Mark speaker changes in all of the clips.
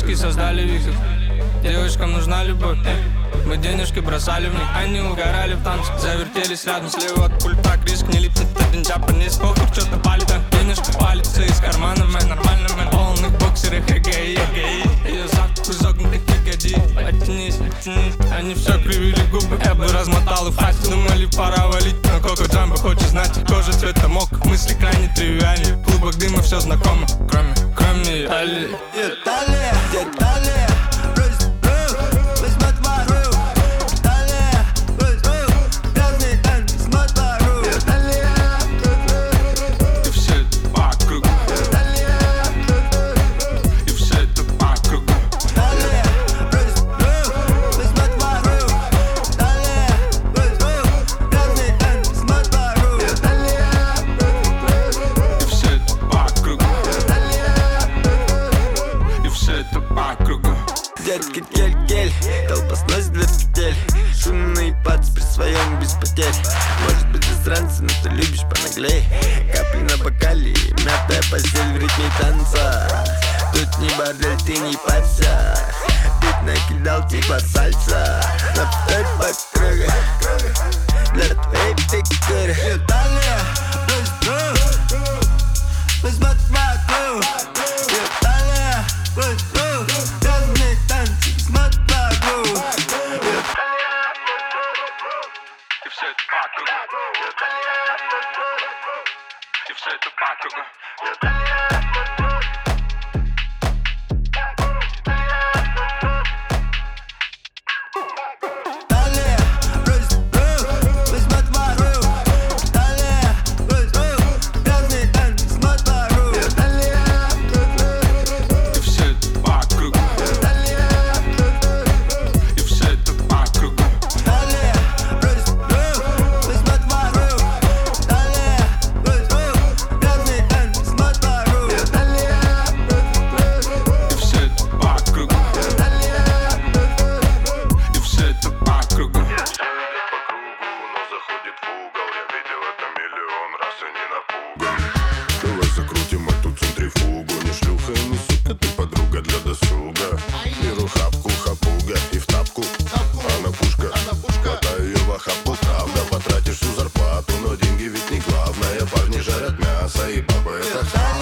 Speaker 1: Девочки создали вихрь, девочкам нужна любовь. Мы денежки бросали в них, они угорали в танце, завертелись рядом. Слева от пульта Крис не липнет, один джапанец. Похуй, что-то палит, а денежка палится из кармана. Мы нормально, мы полных боксерах, эгей. Ее завтра изогнутых ягодиц. Оттянись, они все кривили губы. Я бы размотал их фасть, думали пора валить. Но Коко Джамбо хочет знать, кожа цвета мок. Мысли крайне тривиальны, в клубах дыма все знакомо. Кроме ее талии.
Speaker 2: Где талия? Детки, кель-кель, толпа сносит для петель. Шумный пац при своем без потерь. Может быть засранцы, но ты любишь понаглей. Капли на бокале, мятая постель в ритме танца. Тут не бордель, ты не парься. Бит накидал типа сальса. На второй по кругу для твоей фигуры. Италия, пусть вокруг. Италия, пусть грязный танцы, смотри вокруг.
Speaker 1: И все это по кругу. И все это по кругу.
Speaker 3: Давай закрутим эту центрифугу. Не шлюха и не сука, ты подруга для досуга. Беру хапку, хапуга и в тапку. Она пушка, хватай ее в охапку. Правда, потратишь всю зарплату, но деньги ведь не главное. Парни жарят мясо и баба это хавает.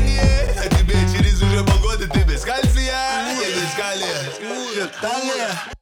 Speaker 2: Далее.